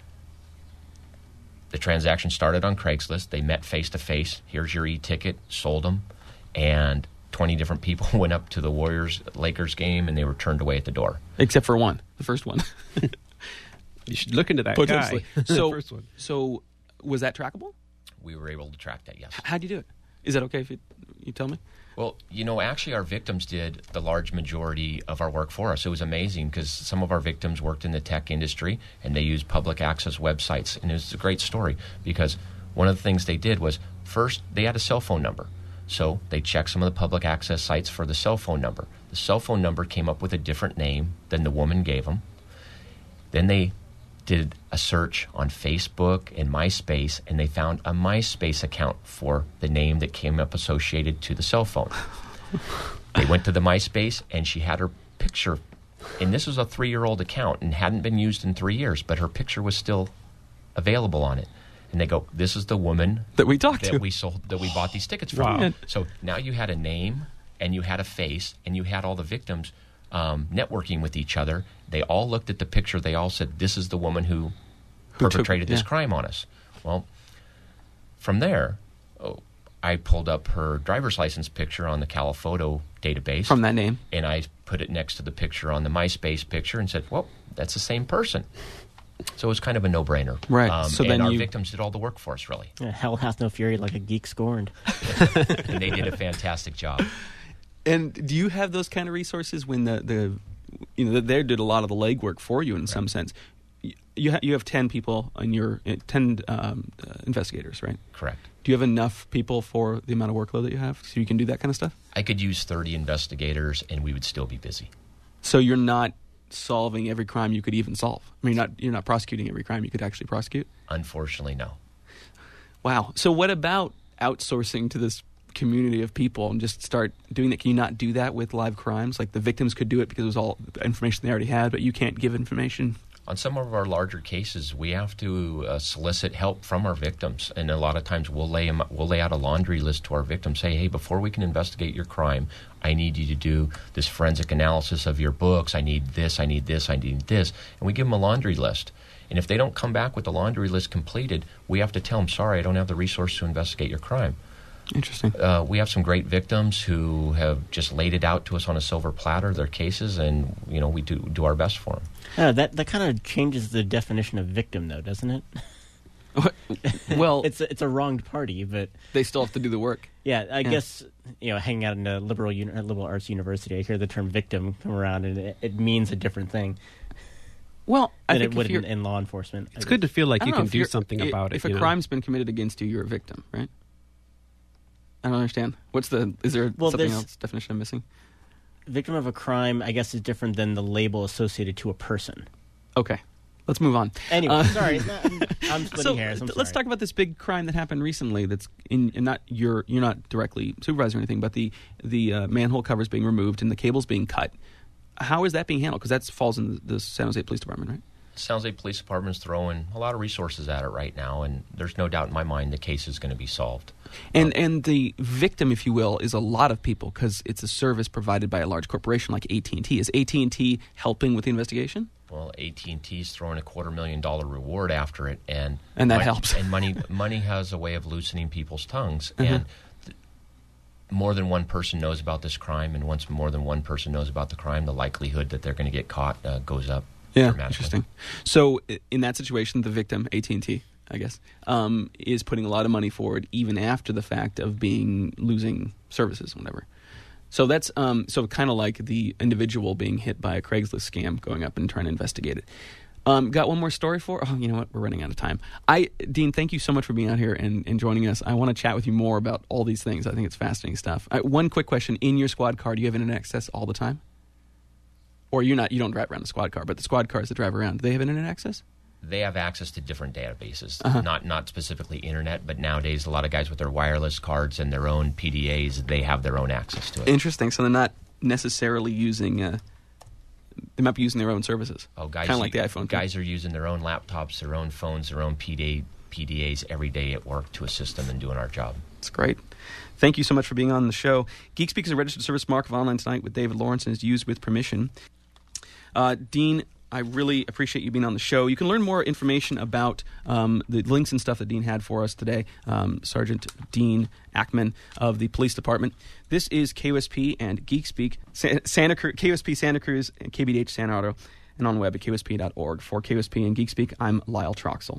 The transaction started on Craigslist. They met face-to-face. Here's your e-ticket. Sold them. And twenty different people went up to the Warriors-Lakers game, and they were turned away at the door. Except for one, the first one. You should look into that Potentially. guy. So, the first one. so was that trackable? We were able to track that, yes. How'd you do it? Is that okay if you, you tell me? Well, you know, actually, our victims did the large majority of our work for us. It was amazing because some of our victims worked in the tech industry and they used public access websites. And it was a great story because one of the things they did was first, they had a cell phone number. So they checked some of the public access sites for the cell phone number. The cell phone number came up with a different name than the woman gave them. Then they did a search on Facebook and MySpace, and they found a MySpace account for the name that came up associated to the cell phone. They went to the MySpace, and she had her picture, and this was a three-year-old account and hadn't been used in three years, but her picture was still available on it. And they go, this is the woman That we talked that to. we sold, that we bought these tickets from. Wow. So now you had a name, and you had a face, and you had all the victims um, networking with each other. They all looked at the picture. They all said, this is the woman who, Who took- perpetrated this yeah. crime on us. Well, from there, oh, I pulled up her driver's license picture on the Caliphoto database. From that name. And I put it next to the picture on the MySpace picture and said, well, that's the same person. So it was kind of a no-brainer. Right. Um, So and then our you- victims did all the work for us, really. Yeah, hell hath no fury like a geek scorned. And they did a fantastic job. And do you have those kind of resources when the, the you know, they did a lot of the legwork for you in some sense? You, ha- you have ten people in your, uh, ten um, uh, investigators, right? Correct. Do you have enough people for the amount of workload that you have so you can do that kind of stuff? I could use thirty investigators, and we would still be busy. So you're not solving every crime you could even solve. I mean, you're not you're not prosecuting every crime you could actually prosecute. Unfortunately, no. Wow. So what about outsourcing to this community of people and just start doing that? Can you not do that with live crimes? Like the victims could do it because it was all the information they already had, but you can't give information. On some of our larger cases, we have to uh, solicit help from our victims, and a lot of times we'll lay 'em, we'll lay out a laundry list to our victims. Say, hey, before we can investigate your crime, I need you to do this forensic analysis of your books. I need this. I need this. I need this, and we give them a laundry list. And if they don't come back with the laundry list completed, we have to tell them, sorry, I don't have the resource to investigate your crime. Interesting. Uh, we have some great victims who have just laid it out to us on a silver platter, their cases, and you know we do do our best for them. Yeah, that that kind of changes the definition of victim, though, doesn't it? Well, it's a, it's a wronged party, but they still have to do the work. yeah, I Yeah. guess you know, hanging out in a liberal uni- liberal arts university, I hear the term victim come around, and it, it means a different thing Well, I than think it would if in, you're, in law enforcement. It's good to feel like I you don't know can if do you're- something i- about it. If a you know? crime's been committed against you, you're a victim, right? I don't understand. What's the? Is there Well, something there's- else definition I'm missing? Victim of a crime, I guess, is different than the label associated to a person. Okay, let's move on. Anyway, Uh, sorry, I'm, I'm splitting So hairs. I'm th- let's sorry. talk about this big crime that happened recently. That's in and not you're you're not directly supervising or anything, but the the uh, manhole covers being removed and the cables being cut. How is that being handled? Because that falls in the, the San Jose Police Department, right? San Jose Police Department's throwing a lot of resources at it right now, and there's no doubt in my mind the case is going to be solved. And and the victim, if you will, is a lot of people because it's a service provided by a large corporation like A T and T. Is A T and T helping with the investigation? Well, A T and T's throwing a quarter million dollar reward after it, and And that mon- helps. And money money has a way of loosening people's tongues, Mhm. and th- more than one person knows about this crime, and once more than one person knows about the crime, the likelihood that they're going to get caught uh, goes up. Yeah, dramatically. interesting. So i- in that situation, the victim, A T and T, I guess, um, is putting a lot of money forward even after the fact of being losing services, whatever. So that's um, so kind of like the individual being hit by a Craigslist scam, going up and trying to investigate it. Um, got one more story for? Oh, you know what? We're running out of time. I, Dean, thank you so much for being out here and, and joining us. I want to chat with you more about all these things. I think it's fascinating stuff. I, one quick question: in your squad car, do you have internet access all the time? Or you're not? You don't drive around the squad car, but the squad cars that drive around, do they have internet access? They have access to different databases, Uh-huh. not not specifically internet, but nowadays a lot of guys with their wireless cards and their own P D As, they have their own access to it. Interesting. So they're not necessarily using. Uh, they might be using their own services. Oh, guys, kind of like the iPhone. Guys are using their own laptops, their own phones, their own P D A, P D As every day at work to assist them in doing our job. It's great. Thank you so much for being on the show. GeekSpeak is a registered service mark of Online Tonight with David Lawrence and is used with permission. Uh, Dean, I really appreciate you being on the show. You can learn more information about um, the links and stuff that Dean had for us today. Um, Sergeant Dean Ackman of the Police Department. This is K U S P and GeekSpeak, Sa- Santa Cruz, K U S P Santa Cruz, and K B D H Santa Auto, and on web at K U S P dot org. For K U S P and GeekSpeak, I'm Lyle Troxel.